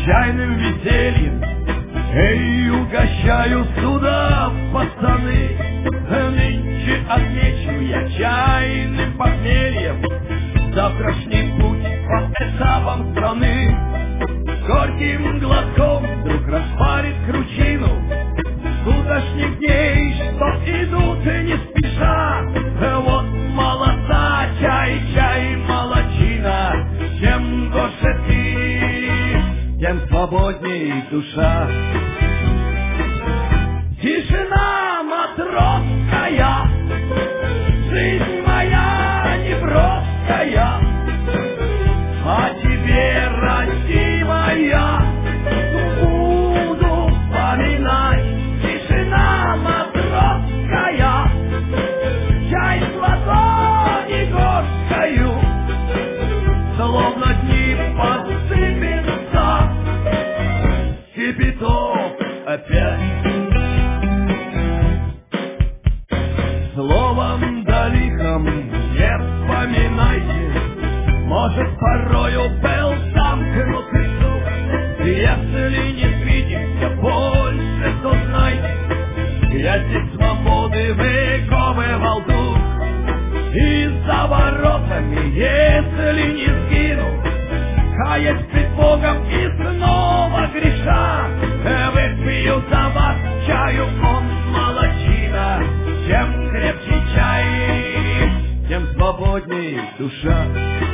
чайным весельем. Эй, угощаю сюда, пацаны, нынче отмечу я чайным похмельем завтрашний путь по этапам страны. Горьким глотком вдруг распарит кручину сутошних дней, что идут не спеша. Вот молодца, чай, чай, молодчина. Чем горше ты, тем свободней душа. Тишина матросская, жизнь моя неброская, о тебе, родимая, буду вспоминать. Тишина матросская, чай с ладони горькою, словно дни подсыпется кипяток опять. Словом да лихом не вспоминайте, может, порою был замкнутый круг. Если не свидимся больше, то знайте, я здесь свободы выковывал дух. И за воротами, если не сгину, каясь пред Богом и снова греша, выпью за вас чаю, он молодчина. Чем крепче чай, тем свободней душа.